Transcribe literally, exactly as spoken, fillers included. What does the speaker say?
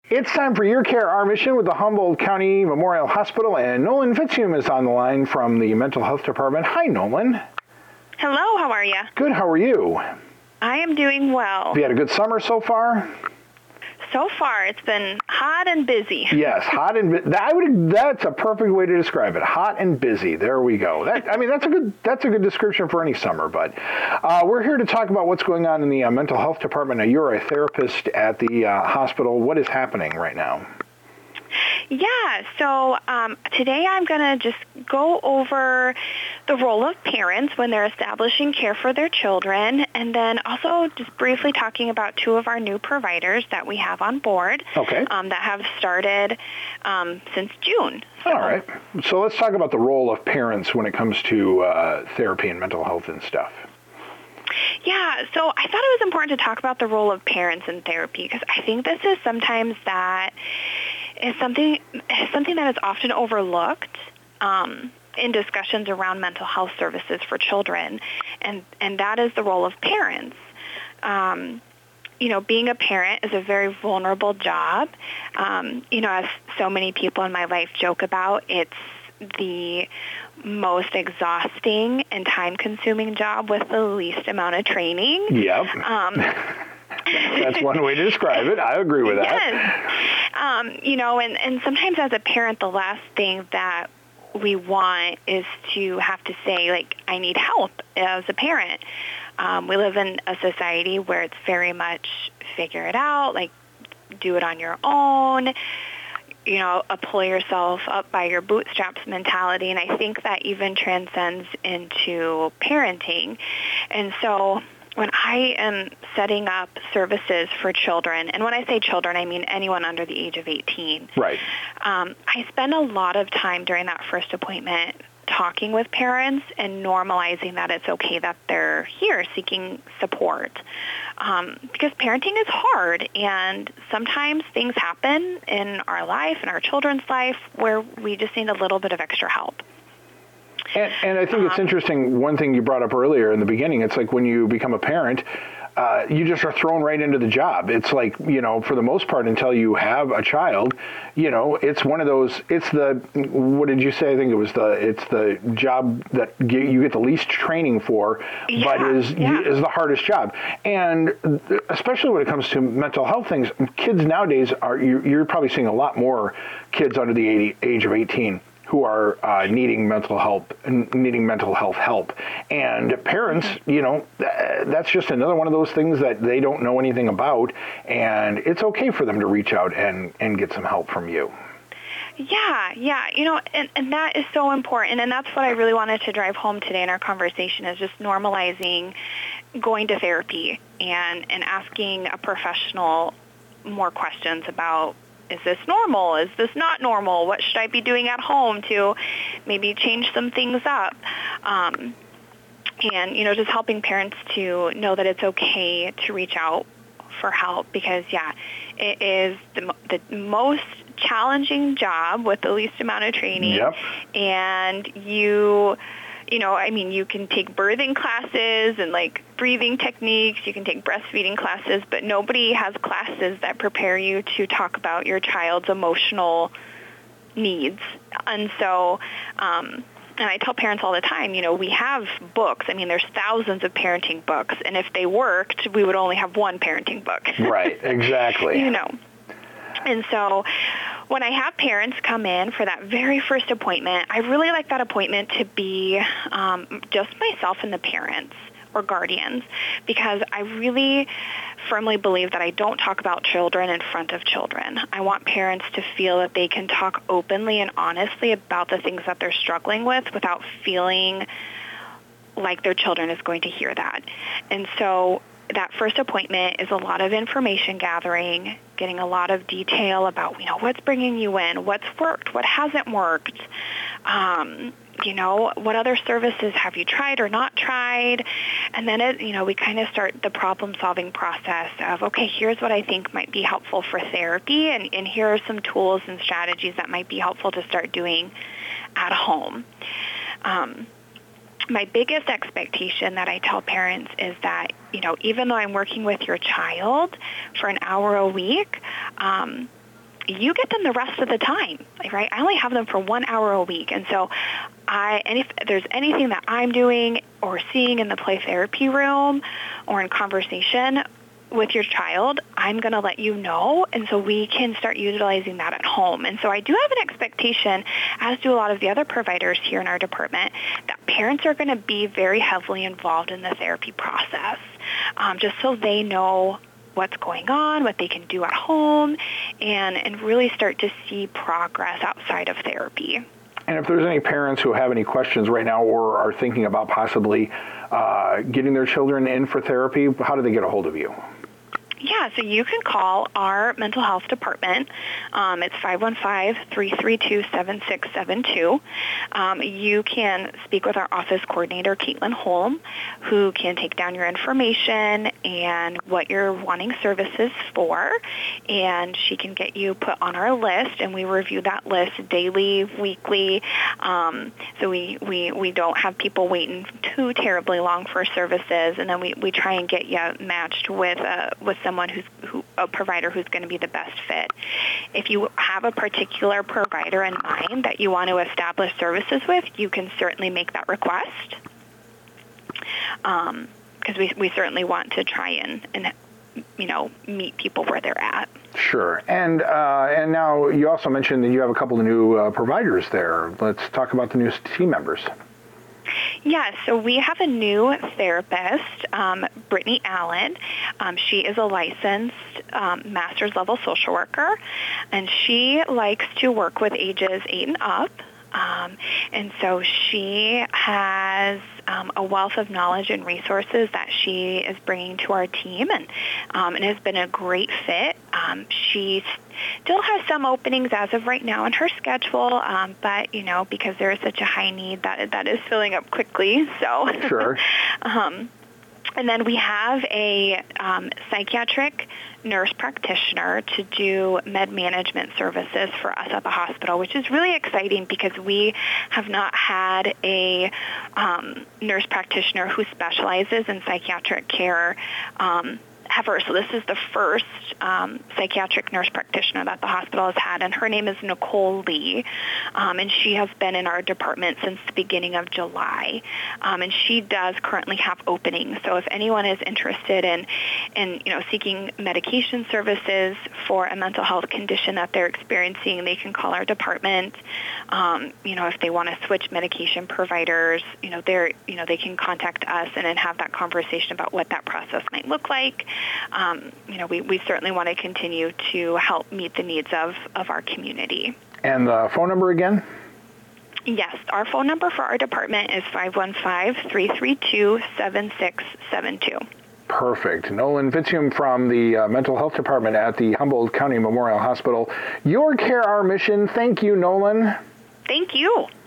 It's time for Your Care, Our Mission with the Humboldt County Memorial Hospital, and Nolan Fitzhume is on the line from the Mental Health Department. Hi, Nolan. Hello, how are you? Good, how are you? I am doing well. Have you had a good summer so far? So far, it's been hot and busy. Yes, hot and bu- that, I would. That's a perfect way to describe it. Hot and busy. There we go. That, I mean, that's a good. That's a good description for any summer. But uh, we're here to talk about what's going on in the uh, mental health department. Now, you're a therapist at the uh, hospital. What is happening right now? Yeah, so um, today I'm going to just go over the role of parents when they're establishing care for their children, and then also just briefly talking about two of our new providers that we have on board Okay. um, that have started um, since June. So, All right. So let's talk about the role of parents when it comes to uh, therapy and mental health and stuff. Yeah, so I thought it was important to talk about the role of parents in therapy because I think this is sometimes that is something something that is often overlooked um, in discussions around mental health services for children, and and that is the role of parents. Um, you know, being a parent is a very vulnerable job. Um, you know, as so many people in my life joke about, it's the most exhausting and time-consuming job with the least amount of training. Yep. Um, That's one way to describe it. I agree with that. Yes. Um, you know, and, and sometimes as a parent, the last thing that we want is to have to say, like, I need help as a parent. Um, we live in a society where it's very much figure it out, like, do it on your own, you know, a pull yourself up by your bootstraps mentality. And I think that even transcends into parenting. And so when I am setting up services for children, and when I say children, I mean anyone under the age of eighteen. Right. Um, I spend a lot of time during that first appointment talking with parents and normalizing that it's okay that they're here seeking support. Um, because parenting is hard, and sometimes things happen in our life, in our children's life, where we just need a little bit of extra help. And, and I think it's interesting, one thing you brought up earlier in the beginning, it's like when you become a parent, uh, you just are thrown right into the job. It's like, you know, for the most part, until you have a child, you know, it's one of those, it's the, what did you say? I think it was the, it's the job that get, you get the least training for, yeah, but is, yeah. is the hardest job. And especially when it comes to mental health things, kids nowadays are, you're, you're probably seeing a lot more kids under the age of eighteen who are uh, needing mental help, needing mental health help. And parents, you know, that's just another one of those things that they don't know anything about, and it's okay for them to reach out and, and get some help from you. Yeah, yeah, you know, and, and that is so important, and that's what I really wanted to drive home today in our conversation, is just normalizing going to therapy and, and asking a professional more questions about, is this normal? Is this not normal? What should I be doing at home to maybe change some things up? Um, and, you know, just helping parents to know that it's okay to reach out for help, because, yeah, it is the, the most challenging job with the least amount of training. Yep. And you... You know, I mean, you can take birthing classes and, like, breathing techniques. You can take breastfeeding classes, but nobody has classes that prepare you to talk about your child's emotional needs. And so, um, and I tell parents all the time, you know, we have books. I mean, there's thousands of parenting books, and if they worked, we would only have one parenting book. Right, exactly. You know. And so when I have parents come in for that very first appointment, I really like that appointment to be um, just myself and the parents or guardians, because I really firmly believe that I don't talk about children in front of children. I want parents to feel that they can talk openly and honestly about the things that they're struggling with without feeling like their children is going to hear that. And so that first appointment is a lot of information gathering, getting a lot of detail about, you know, what's bringing you in, what's worked, what hasn't worked, um, you know, what other services have you tried or not tried? And then, it, you know, we kind of start the problem-solving process of, okay, here's what I think might be helpful for therapy, and, and here are some tools and strategies that might be helpful to start doing at home. Um, My biggest expectation that I tell parents is that, you know, even though I'm working with your child for an hour a week, um, you get them the rest of the time, right? I only have them for one hour a week. And so I, and if there's anything that I'm doing or seeing in the play therapy room or in conversation with your child, I'm going to let you know, and so we can start utilizing that at home. And so I do have an expectation, as do a lot of the other providers here in our department, that parents are going to be very heavily involved in the therapy process, um, just so they know what's going on, what they can do at home, and, and really start to see progress outside of therapy. And if there's any parents who have any questions right now or are thinking about possibly uh, getting their children in for therapy, how do they get a hold of you? Yeah, so you can call our mental health department. Um, it's five one five, three three two, seven six seven two. Um, you can speak with our office coordinator, Caitlin Holm, who can take down your information and what you're wanting services for, and she can get you put on our list, and we review that list daily, weekly, um, so we, we, we don't have people waiting too terribly long for services, and then we, we try and get you matched with, uh, with some someone who's who, a provider who's going to be the best fit. If you have a particular provider in mind that you want to establish services with, you can certainly make that request, because um, we, we certainly want to try and, and you know, meet people where they're at. Sure. And uh, and now you also mentioned that you have a couple of new uh, providers there. Let's talk about the new team members. Yeah, so we have a new therapist, um, Brittany Allen. Um, she is a licensed um, master's level social worker, and she likes to work with ages eight and up. Um, and so she has um, a wealth of knowledge and resources that she is bringing to our team, and um, it has been a great fit. Um, she still has some openings as of right now in her schedule, um, but, you know, because there is such a high need, that that is filling up quickly. So, sure. um, and then we have a um, psychiatric nurse practitioner to do med management services for us at the hospital, which is really exciting because we have not had a um, nurse practitioner who specializes in psychiatric care um, ever. So this is the first um, psychiatric nurse practitioner that the hospital has had, and her name is Nicole Lee, um, and she has been in our department since the beginning of July, um, and she does currently have openings. So if anyone is interested in, in you know, seeking medication services for a mental health condition that they're experiencing, they can call our department. Um, you know, if they want to switch medication providers, you know, they're you know they can contact us and then have that conversation about what that process might look like. Um, you know, we, we certainly want to continue to help meet the needs of, of our community. And the phone number again? Yes, our phone number for our department is five one five, three three two, seven six seven two. Perfect. Nolan Fitzhugh from the uh, Mental Health Department at the Humboldt County Memorial Hospital. Your care, our mission. Thank you, Nolan. Thank you.